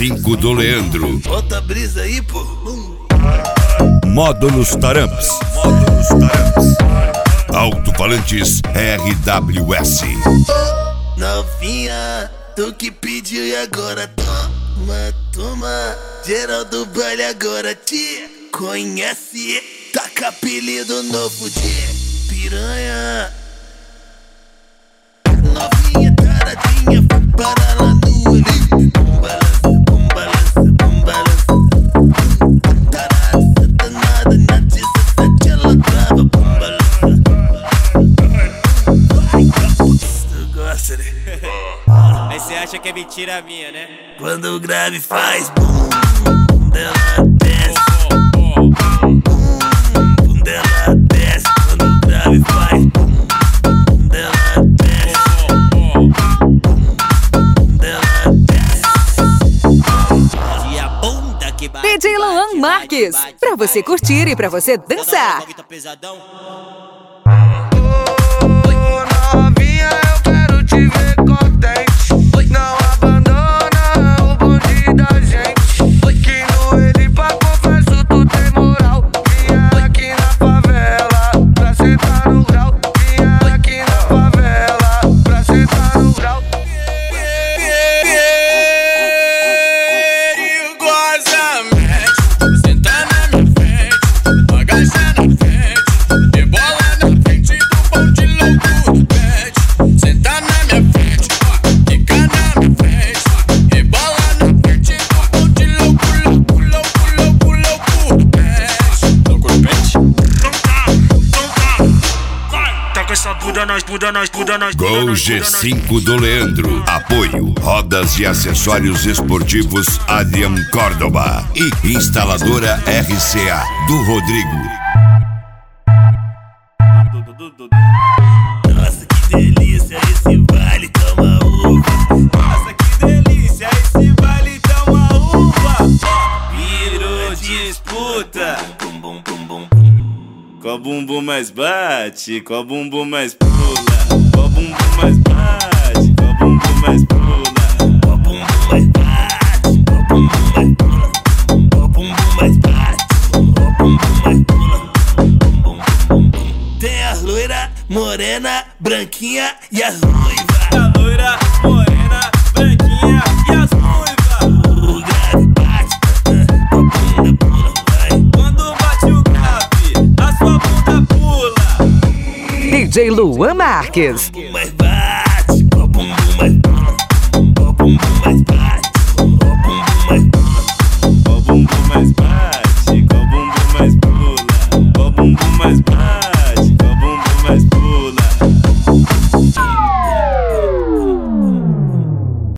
5 do Leandro. Bota a brisa aí, pô. Módulos Taramps. Alto-falantes RWS. Novinha, tu que pediu e agora toma, toma. Geral do baile agora te conhece. Taca apelido novo de piranha. Novinha taradinha, para lá no olho. Bum balança, bum balança. Tarada, satanada, na desastre ela trava. Bum balança. Tu gosta, né? Aí cê acha que é mentira minha, né? Quando o grave faz bum, dela desce. Bum, dela desce. Quando o grave faz bum, dela desce. Bum, dela desce. E a bunda que bate. DJ Luan Marques, pra você curtir e pra você dançar. Pesadão. Novinha, eu quero te ver contente. Não abandona o bonde da gente. Que no ele pra confesso tu tem moral. Vinha aqui na favela pra sentar no grau. Vinha aqui na favela pra sentar no grau. Perigosamente, sentar na minha frente, agacha na frente, rebola na frente do bonde louco. Sentar na minha frente, fica na minha frente, rebola na frente do bonde louco, louco, louco, louco, louco do pet. Louco do pet? Então tá, vai. Tá com essa bunda nas, bunda nas, bunda nas. Gol G5 do Leandro. Apoio Rodas e Acessórios Esportivos Adrian Córdoba e Instaladora RCA do Rodrigo. Nossa, que delícia esse baile, toma uva. Nossa, que delícia, esse baile dá uma uva. Virou disputa. Bum, bum, bum, bum, bum. Qual bumbum mais bate, qual bumbum mais pula. Qual bumbum mais bate, qual bumbum mais pula. Qual bumbum mais bate, qual bumbum mais pula. Qual bumbum mais bate, qual bumbum mais pula. Bum, bum, bum, bum. Tem a loira, morena, branquinha e as ruivas. A loira, morena, branquinha e as ruivas. O grave bate, a bunda pula, vai. Quando bate o grave, a sua bunda pula. DJ Luan Marques. Mais bate, qual bumbum mais pula. Qual bumbum mais bate.